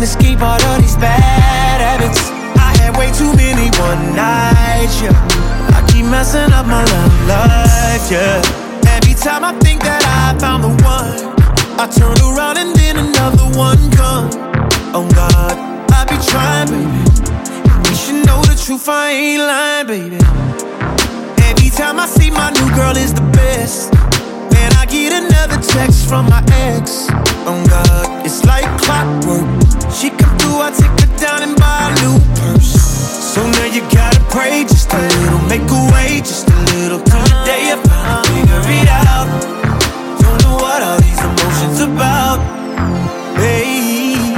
can't escape all of these bad habits. I had way too many one nights, yeah. I keep messing up my love life, yeah. Every time I think that I found the one, I turn around and then another one comes. Oh God, I be trying, baby. You should know the truth, I ain't lying, baby. Every time I see my new girl is the best, man, I get another text from my ex. Oh God, it's like clockwork. She come through, I take her down and buy a new purse. So now you gotta pray just a little, make a way just a little. Till the day I finally figure it out. Don't know what all these emotions about, baby.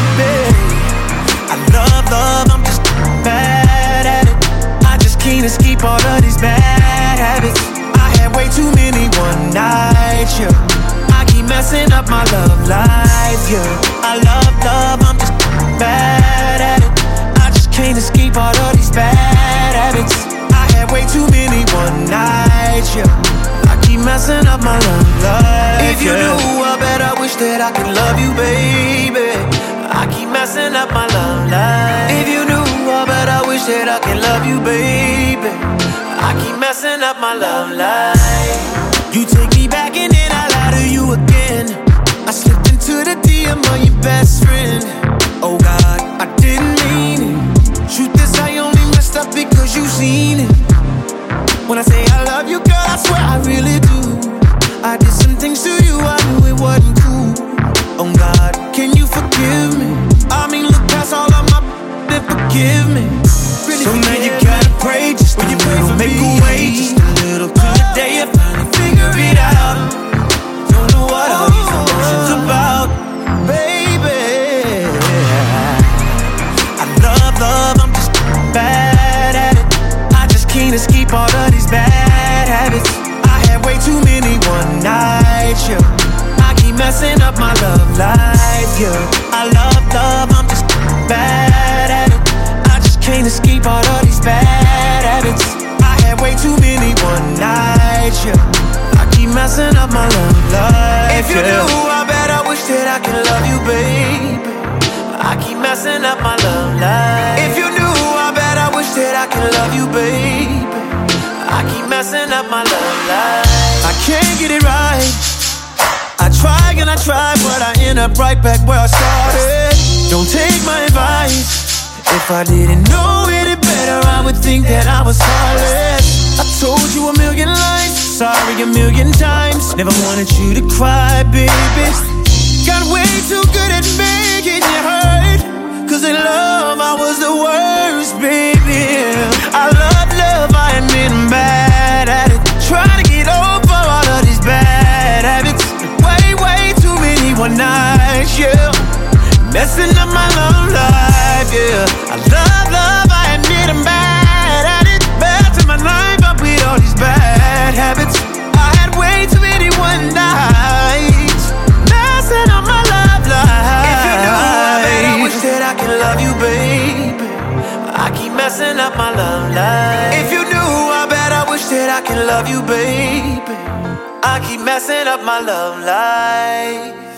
I love, I'm just bad at it. I just can't escape all of these bad habits. I had way too many one nights, yeah. I keep messing up my love life, yeah. I love, I'm just bad at it. I just can't escape all of these bad habits. I had way too many one nights, yeah. I keep messing up my love life. If you knew, I bet I wish that I could love you, baby. I keep messing up my love life. If you knew, I bet I wish that I could love you, baby. I keep messing up my love life. You take me back and then I lie to you again. I slipped into the DM of your best friend. Oh God, I didn't mean it. Truth is, I only messed up because you seen it. When I say I love you, girl, I swear I really do. I did some things to you, I knew it wasn't cool. Oh God, can you forgive me? I mean, look past all of my and forgive me. Really so now you gotta pray just a little, make a way just a little. Till the day I finally figure it out. Don't know what all these emotions about, baby. I love, I'm just bad at it. I just can't escape all of these bad habits. I had way too many one nights, yeah. I keep messing up my love life, yeah. I love, I'm just bad at it. I just can't escape all of these bad habits. I had way too many one nights, yeah. I keep messing up my love life. If you knew, I bet I wish that I could love you, baby. I keep messing up my love life. If you knew, I bet I wish that I could love you, baby. I keep messing up my love life. I can't get it right. I try and I try, but I end up right back where I started. Don't take my advice. If I didn't know any better, I would think that I was heartless. I told you a million lies, sorry a million times. Never wanted you to cry, baby. Got way too good at making you hurt. Cause in love I was the worst, baby. I love, I admit I'm bad at it. Trying to get over all of these bad habits. Way too many one nights, yeah. Messing up my love life, yeah. I love, I admit I'm bad at it. Bad to my life up with all these bad habits. I had way too many one nights. Messing up my love life. If you knew, I bet I wish that I could love you, baby. I keep messing up my love life. If you knew, I bet I wish that I could love you, baby. I keep messing up my love life.